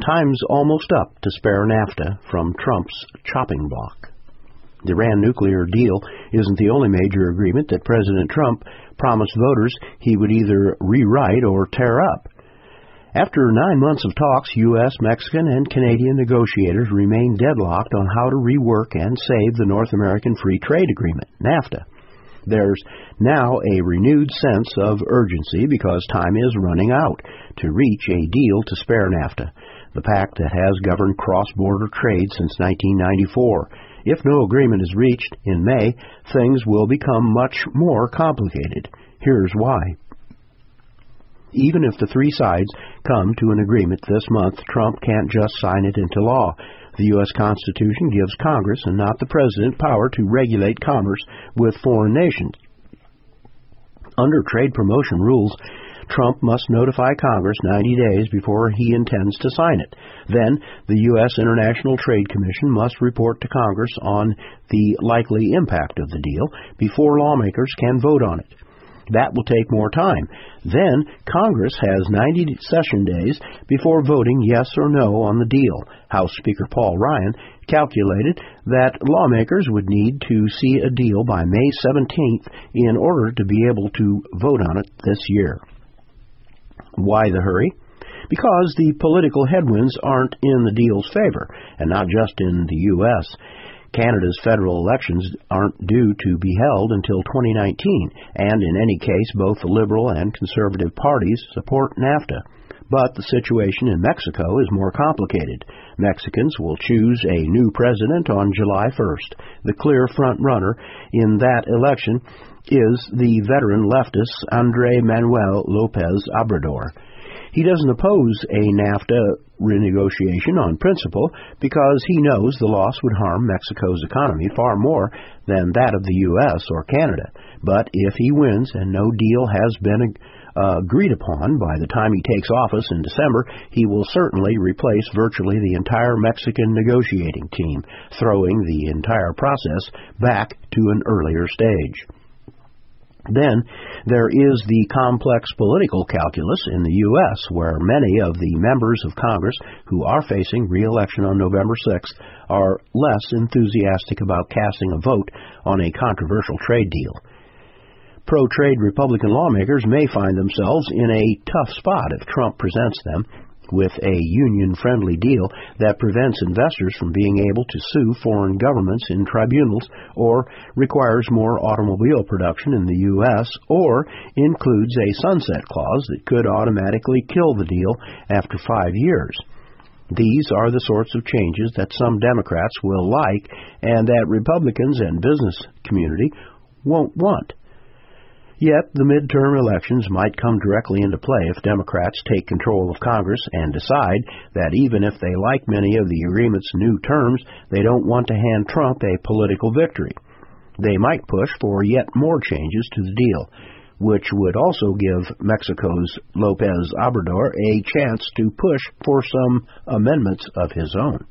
Time's almost up to spare NAFTA from Trump's chopping block. The Iran nuclear deal isn't the only major agreement that President Trump promised voters he would either rewrite or tear up. After 9 months of talks, U.S., Mexican, and Canadian negotiators remain deadlocked on how to rework and save the North American Free Trade Agreement, NAFTA. There's now a renewed sense of urgency because time is running out to reach a deal to spare NAFTA, the pact that has governed cross-border trade since 1994. If no agreement is reached in May, things will become much more complicated. Here's why. Even if the three sides come to an agreement this month, Trump can't just sign it into law. The U.S. Constitution gives Congress and not the President power to regulate commerce with foreign nations. Under trade promotion rules, Trump must notify Congress 90 days before he intends to sign it. Then, the U.S. International Trade Commission must report to Congress on the likely impact of the deal before lawmakers can vote on it. That will take more time. Then, Congress has 90 session days before voting yes or no on the deal. House Speaker Paul Ryan calculated that lawmakers would need to see a deal by May 17th in order to be able to vote on it this year. Why the hurry? Because the political headwinds aren't in the deal's favor, and not just in the U.S. Canada's federal elections aren't due to be held until 2019, and in any case, both the Liberal and Conservative parties support NAFTA. But the situation in Mexico is more complicated. Mexicans will choose a new president on July 1st. The clear front-runner in that election is the veteran leftist Andrés Manuel López Obrador. He doesn't oppose a NAFTA renegotiation on principle because he knows the loss would harm Mexico's economy far more than that of the U.S. or Canada. But if he wins and no deal has been agreed upon by the time he takes office in December, he will certainly replace virtually the entire Mexican negotiating team, throwing the entire process back to an earlier stage. Then there is the complex political calculus in the U.S., where many of the members of Congress who are facing re-election on November 6th are less enthusiastic about casting a vote on a controversial trade deal. Pro-trade Republican lawmakers may find themselves in a tough spot if Trump presents them with a union-friendly deal that prevents investors from being able to sue foreign governments in tribunals, or requires more automobile production in the U.S., or includes a sunset clause that could automatically kill the deal after 5 years. These are the sorts of changes that some Democrats will like and that Republicans and business community won't want. Yet, the midterm elections might come directly into play if Democrats take control of Congress and decide that even if they like many of the agreement's new terms, they don't want to hand Trump a political victory. They might push for yet more changes to the deal, which would also give Mexico's López Obrador a chance to push for some amendments of his own.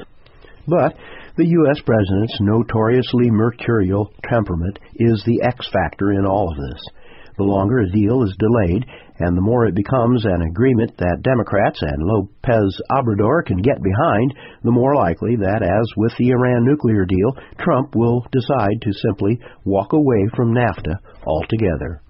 But the U.S. President's notoriously mercurial temperament is the X factor in all of this. The longer a deal is delayed, and the more it becomes an agreement that Democrats and López Obrador can get behind, the more likely that, as with the Iran nuclear deal, Trump will decide to simply walk away from NAFTA altogether.